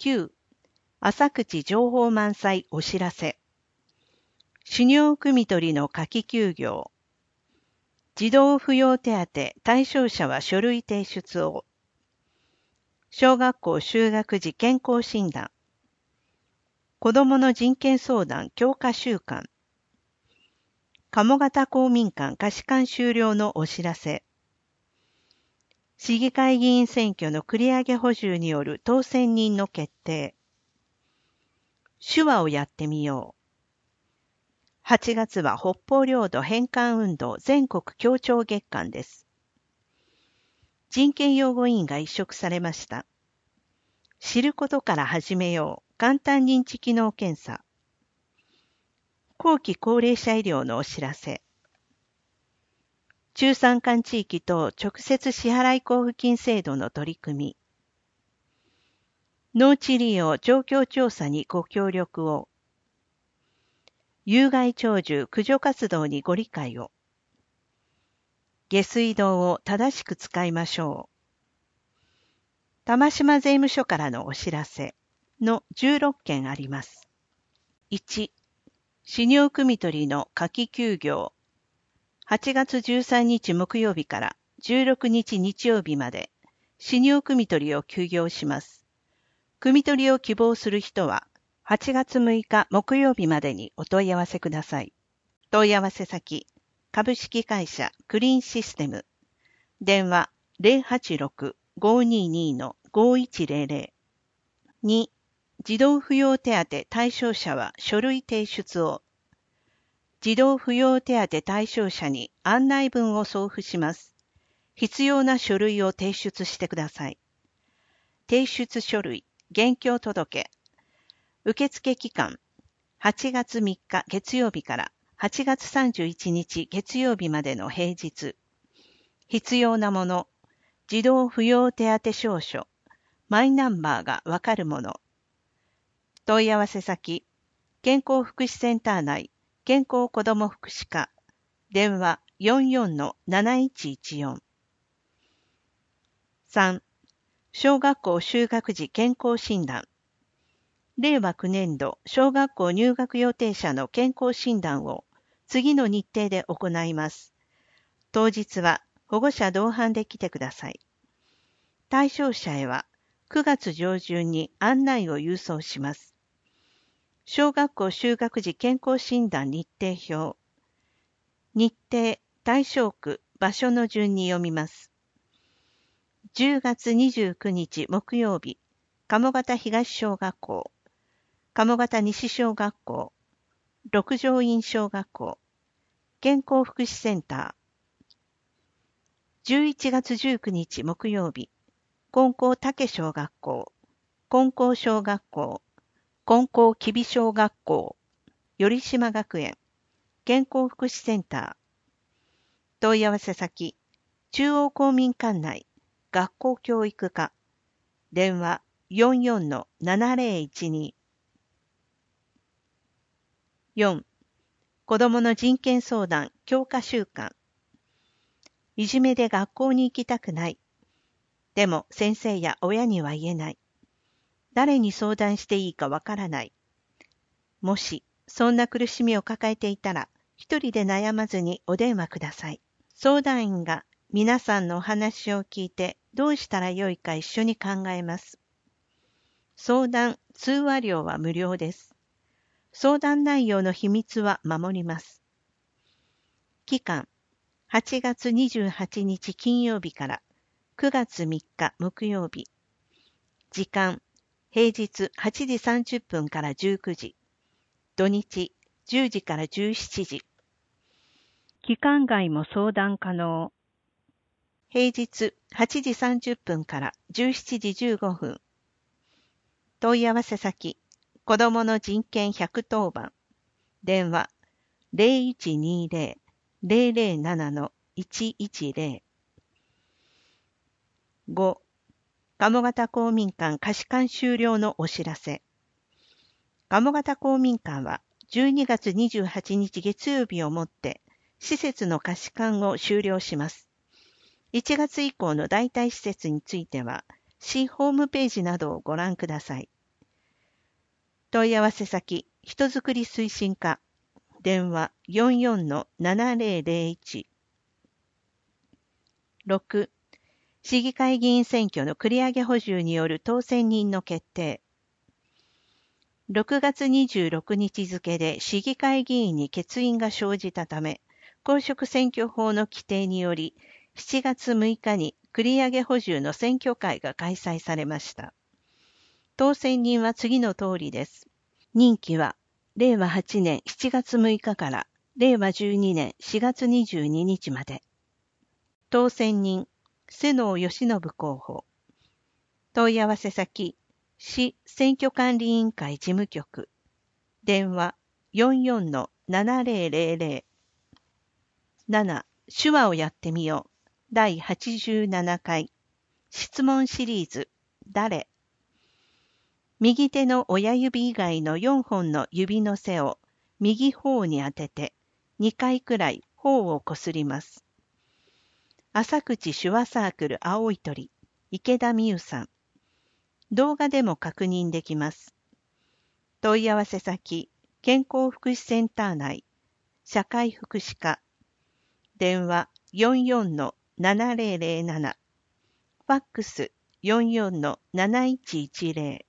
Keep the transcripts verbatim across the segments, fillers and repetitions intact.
きゅう、浅口情報満載お知らせ。狩猟汲み取りの夏季休業。児童扶養手当対象者は書類提出を。小学校就学時健康診断。子どもの人権相談強化週間。鴨方公民館貸し館終了のお知らせ。市議会議員選挙の繰り上げ補充による当選人の決定。手話をやってみよう。はちがつは北方領土返還運動全国協調月間です。人権擁護委員が委嘱されました。知ることから始めよう。簡単認知機能検査。後期高齢者医療のお知らせ。中山間地域等直接支払い交付金制度の取り組み。農地利用状況調査にご協力を。有害鳥獣駆除活動にご理解を。下水道を正しく使いましょう。玉島税務署からのお知らせのじゅうろっけんあります。いち、狩猟汲み取りの夏季休業。はちがつじゅうさんにち木曜日からじゅうろくにち日曜日まで狩猟汲み取りを休業します。汲み取りを希望する人ははちがつむいか木曜日までにお問い合わせください。問い合わせ先、株式会社クリーンシステム。電話 ゼロはちろく ごーにーにー ごーいちゼロゼロ。に、児童扶養手当対象者は書類提出を。児童扶養手当対象者に案内文を送付します。必要な書類を提出してください。提出書類、現況届。受付期間、はちがつみっか月曜日からはちがつさんじゅういちにち月曜日までの平日。必要なもの、児童扶養手当証書、マイナンバーがわかるもの。問い合わせ先、健康福祉センター内、健康子ども福祉課、電話 よんよんのなないちいちよん。さん、小学校就学時健康診断。れいわきゅうねんど小学校入学予定者の健康診断を次の日程で行います。当日は保護者同伴で来てください。対象者へはくがつ上旬に案内を郵送します。小学校就学時健康診断日程表。日程、対象区、場所の順に読みます。じゅうがつにじゅうくにち木曜日、鴨方東小学校、鴨方西小学校、六条院小学校、健康福祉センター。じゅういちがつじゅうくにち木曜日、金光竹小学校、金光小学校、金光吉備小学校、頼島学園、健康福祉センター。問い合わせ先、中央公民館内、学校教育課、電話 よんよんのななぜろいちに。よん、子どもの人権相談強化週間。いじめで学校に行きたくない。でも先生や親には言えない。誰に相談していいかわからない。もしそんな苦しみを抱えていたら、一人で悩まずにお電話ください。相談員が皆さんのお話を聞いてどうしたらよいか一緒に考えます。相談・通話料は無料です。相談内容の秘密は守ります。期間、はちがつにじゅうはちにち金曜日からくがつみっか木曜日。時間、平日はちじさんじゅっぷんからじゅうくじ。土日じゅうじからじゅうしちじ。期間外も相談可能。平日はちじさんじゅっぷんからじゅうしちじじゅうごふん。問い合わせ先、子どもの人権ひゃくとおばん。電話 ゼロいちにゼロ ゼロゼロななのいちいちゼロ。ご、鴨方公民館貸し館終了のお知らせ。鴨方公民館はじゅうにがつにじゅうはちにち月曜日をもって施設の貸し館を終了します。いちがつ以降の代替施設については、市ホームページなどをご覧ください。 問い合わせ先、人づくり推進課、電話 よんよんのななぜろぜろいち。ろく、市議会議員選挙の繰り上げ補充による当選人の決定。ろくがつにじゅうろくにち付で市議会議員に欠員が生じたため、公職選挙法の規定により、しちがつむいかに繰り上げ補充の選挙会が開催されました。当選人は次の通りです。任期は、れいわはちねんしちがつむいかかられいわじゅうにねんしがつにじゅうににちまで。当選人、瀬能義信候補。問い合わせ先、市選挙管理委員会事務局。電話 よんよんのななぜろぜろぜろ。なな、手話をやってみよう。だいはちじゅうななかい。質問シリーズ、誰？右手の親指以外のよんほんの指の背を右頬に当ててにかいくらい頬をこすります。浅口手話サークル青い鳥、池田美優さん。動画でも確認できます。問い合わせ先、健康福祉センター内、社会福祉課。電話 よんよんのななぜろぜろなな。ファックス よんよんのなないちいちぜろ。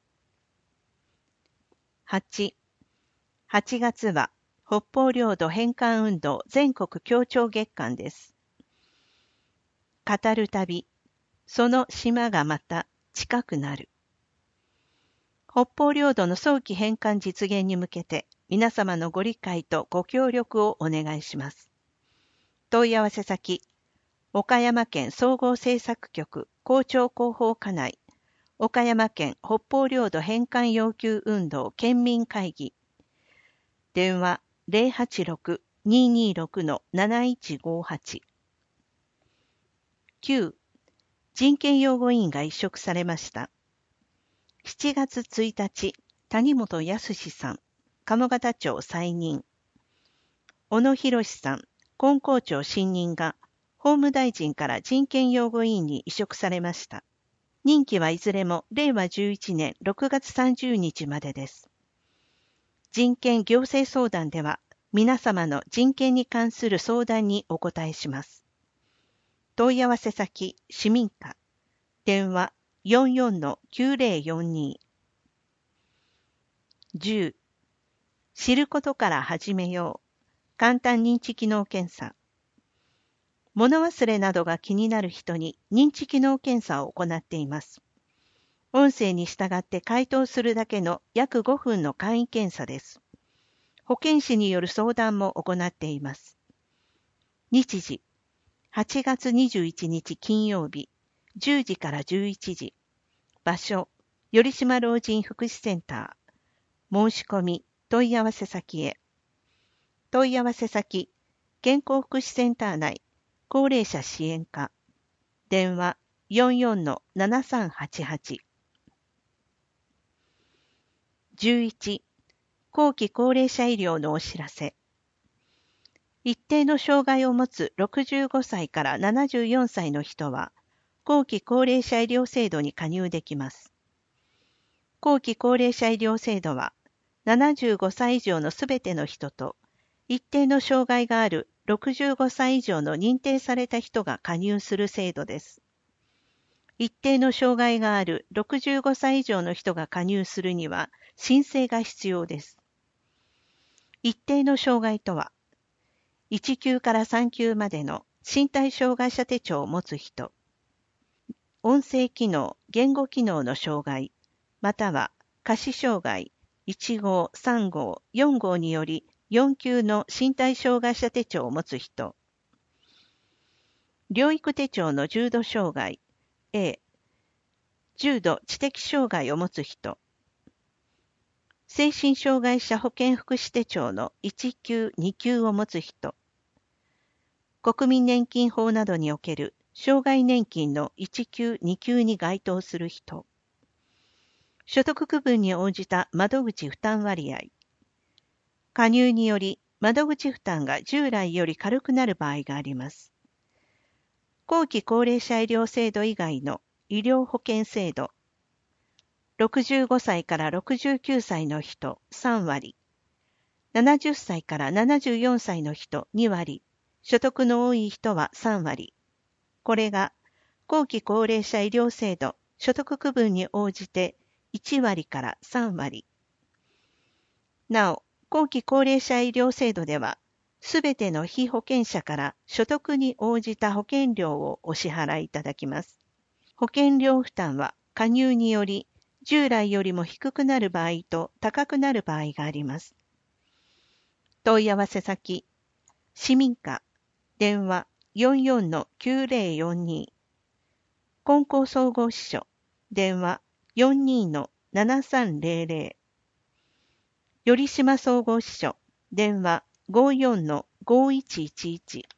はち、はちがつは北方領土返還運動全国協調月間です。語る旅、その島がまた近くなる。北方領土の早期返還実現に向けて皆様のご理解とご協力をお願いします。問い合わせ先、岡山県総合政策局校長広報課内、岡山県北方領土返還要求運動県民会議。電話 ぜろはちろく にーにーろく のなないちごはち。きゅう、人権擁護委員が委嘱されました。しちがつついたち、谷本康さん、鴨方町再任。小野博さん、金光町新任が法務大臣から人権擁護委員に委嘱されました。任期はいずれもれいわじゅういちねんろくがつさんじゅうにちまでです。人権行政相談では、皆様の人権に関する相談にお答えします。問い合わせ先、市民課。電話 よんよんのきゅうぜろよんに。じゅう、知ることから始めよう。簡単認知機能検査。物忘れなどが気になる人に認知機能検査を行っています。音声に従って回答するだけの約ごふんの簡易検査です。保健師による相談も行っています。日時、はちがつにじゅういちにち金曜日、じゅうじからじゅういちじ。場所、頼島老人福祉センター。申し込み、問い合わせ先へ。問い合わせ先、健康福祉センター内、高齢者支援課。電話 よんよんのななさんはちはち。じゅういち、後期高齢者医療のお知らせ。一定の障害を持つろくじゅうごさいからななじゅうよんさいの人は、後期高齢者医療制度に加入できます。後期高齢者医療制度は、ななじゅうごさい以上のすべての人と、一定の障害があるろくじゅうごさい以上の認定された人が加入する制度です。一定の障害があるろくじゅうごさい以上の人が加入するには、申請が必要です。一定の障害とは、いちきゅうからさんきゅうまでの身体障害者手帳を持つ人、音声機能、言語機能の障害、または下肢障害いちごう、さんごう、よんごうによりよんきゅうの身体障害者手帳を持つ人、療育手帳の重度障害 A、重度知的障害を持つ人、精神障害者保健福祉手帳のいちきゅう、にきゅうを持つ人、国民年金法などにおける障害年金のいちきゅう、にきゅうに該当する人、所得区分に応じた窓口負担割合、加入により窓口負担が従来より軽くなる場合があります。後期高齢者医療制度以外の医療保険制度、 ろくじゅうごさいからろくじゅうきゅうさいの人さんわり、ななじゅっさいからななじゅうよんさいの人にわり、所得の多い人はさんわり。これが後期高齢者医療制度所得区分に応じていちわりからさんわり。なお、後期高齢者医療制度では、すべての被保険者から所得に応じた保険料をお支払いいただきます。保険料負担は加入により従来よりも低くなる場合と高くなる場合があります。問い合わせ先、市民課、電話 よんよんのきゅうぜろよんに、金光総合支所、電話 よんにのななさんぜろぜろ、頼島総合支所、電話 ごよんのごいちいちいち。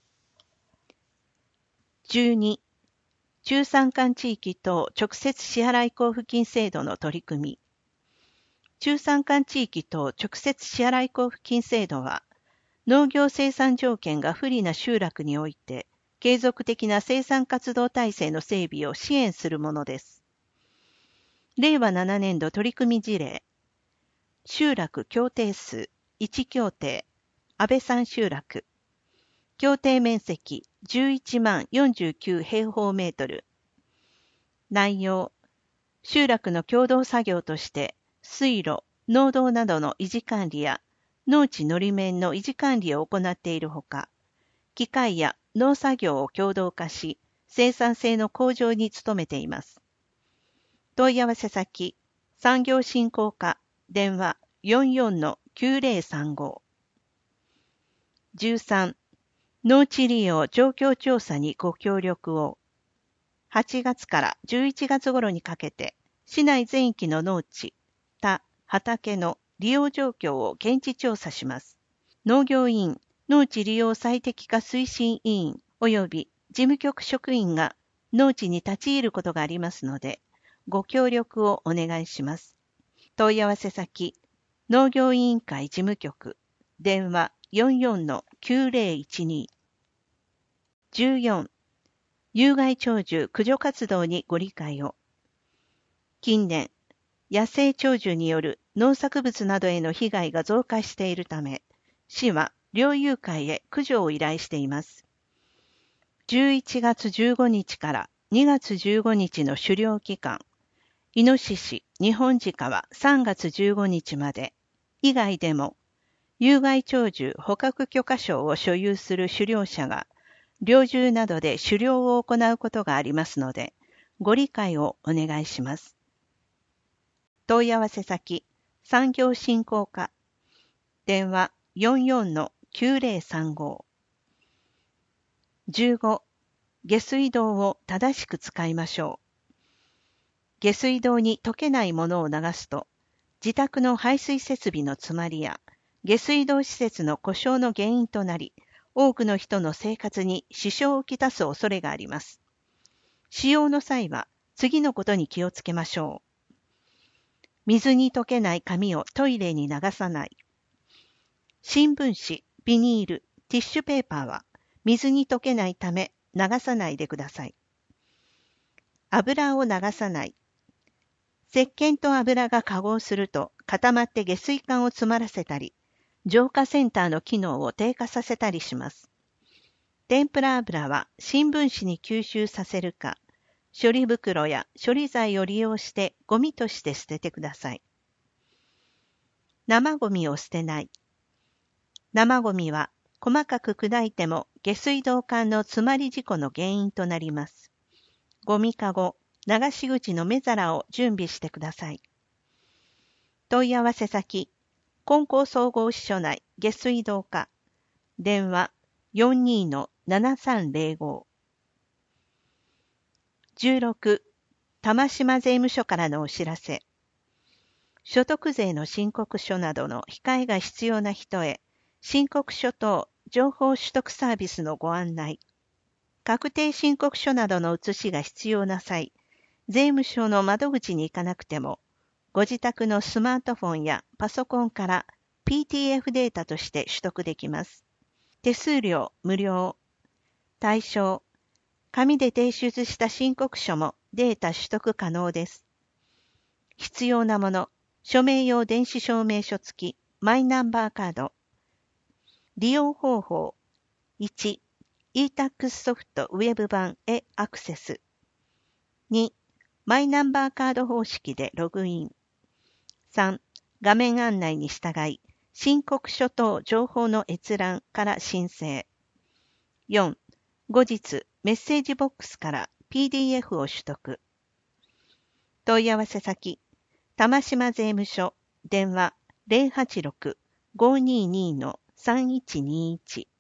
じゅうに、中山間地域等直接支払交付金制度の取り組み。中山間地域等直接支払交付金制度は、農業生産条件が不利な集落において、継続的な生産活動体制の整備を支援するものです。れいわななねんど取り組み事例。集落協定数いち協定、安倍山集落。協定面積じゅういちまんよんじゅうきゅう平方メートル。内容。集落の共同作業として、水路、農道などの維持管理や、農地のり面の維持管理を行っているほか、機械や農作業を共同化し、生産性の向上に努めています。問い合わせ先、産業振興課、電話 よんよんのきゅうぜろさんご。じゅうさん、農地利用状況調査にご協力を。はちがつからじゅういちがつ頃にかけて、市内全域の農地、田、畑の利用状況を現地調査します。農業委員、農地利用最適化推進委員及び事務局職員が農地に立ち入ることがありますので、ご協力をお願いします。問い合わせ先、農業委員会事務局、電話 よんよんのきゅうぜろいちに。じゅうよん、有害鳥獣駆除活動にご理解を。近年、野生鳥獣による農作物などへの被害が増加しているため、市は猟友会へ駆除を依頼しています。じゅういちがつじゅうごにちからにがつじゅうごにちの狩猟期間、イノシシ、ニホンジカはさんがつじゅうごにちまで、以外でも、有害鳥獣捕獲許可証を所有する狩猟者が、猟銃などで狩猟を行うことがありますので、ご理解をお願いします。問い合わせ先、産業振興課、電話 よんよんのきゅうぜろさんご。じゅうご、下水道を正しく使いましょう。下水道に溶けないものを流すと、自宅の排水設備の詰まりや、下水道施設の故障の原因となり、多くの人の生活に支障をきたす恐れがあります。使用の際は、次のことに気をつけましょう。水に溶けない紙をトイレに流さない。新聞紙、ビニール、ティッシュペーパーは水に溶けないため流さないでください。油を流さない。石鹸と油が化合すると固まって下水管を詰まらせたり、浄化センターの機能を低下させたりします。天ぷら油は新聞紙に吸収させるか、処理袋や処理剤を利用してゴミとして捨ててください。生ゴミを捨てない。生ゴミは細かく砕いても下水道管の詰まり事故の原因となります。ゴミかご、流し口の目皿を準備してください。問い合わせ先、金光総合支所内下水道課、電話 よんにのななさんぜろご。じゅうろく、玉島税務署からのお知らせ。所得税の申告書などの控えが必要な人へ、申告書等情報取得サービスのご案内。確定申告書などの写しが必要な際、税務署の窓口に行かなくても、ご自宅のスマートフォンやパソコンから ピーティーエフ データとして取得できます。手数料無料。対象。紙で提出した申告書もデータ取得可能です。 必要なもの、署名用電子証明書付き、マイナンバーカード。利用方法。いち、イータックス ソフトウェブ版へアクセス。に、マイナンバーカード方式でログイン。さん、画面案内に従い、申告書等情報の閲覧から申請。よん、後日、メッセージボックスから ピーディーエフ を取得。問い合わせ先、玉島税務署、電話 ゼロはちろく ごーにーにー さんいちにーいち。